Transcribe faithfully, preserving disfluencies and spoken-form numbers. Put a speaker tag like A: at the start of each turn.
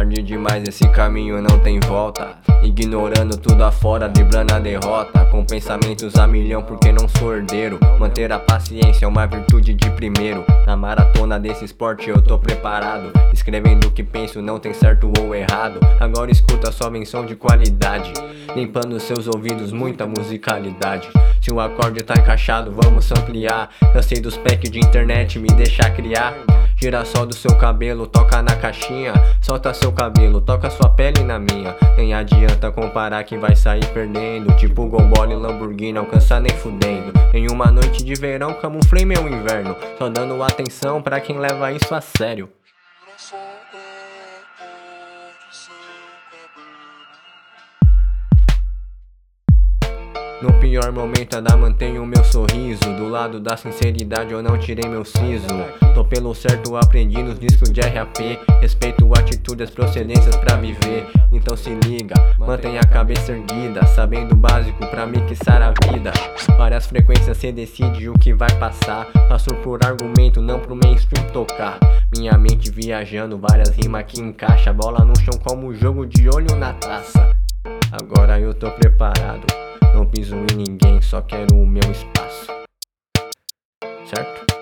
A: Tarde demais, esse caminho não tem volta. Ignorando tudo afora, driblando a derrota. Com pensamentos a milhão porque não sou herdeiro. Manter a paciência é uma virtude de primeiro. Na maratona desse esporte eu tô preparado. Escrevendo o que penso, não tem certo ou errado. Agora escuta só menção de qualidade. Limpando seus ouvidos, muita musicalidade. Se o acorde tá encaixado, vamos ampliar. Cansei dos packs de internet, me deixa criar. Girassol do seu cabelo, toca na caixinha. Solta seu cabelo, toca sua pele na minha. Nem adianta comparar que vai sair perdendo. Tipo Gombole e Lamborghini, alcança nem fudendo. Em uma noite de verão, camuflei meu inverno. Só dando atenção pra quem leva isso a sério. No pior momento ainda mantenho meu sorriso. Do lado da sinceridade eu não tirei meu siso. Tô pelo certo aprendi nos discos de R A P. Respeito atitudes, procedências pra viver. Então se liga, mantenha a cabeça erguida. Sabendo o básico pra mixar a vida. Várias frequências cê decide o que vai passar. Passo por argumento, não pro mainstream tocar. Minha mente viajando, várias rimas que encaixa. Bola no chão como jogo de olho na taça. Agora eu tô preparado. Não piso em ninguém, só quero o meu espaço. Certo?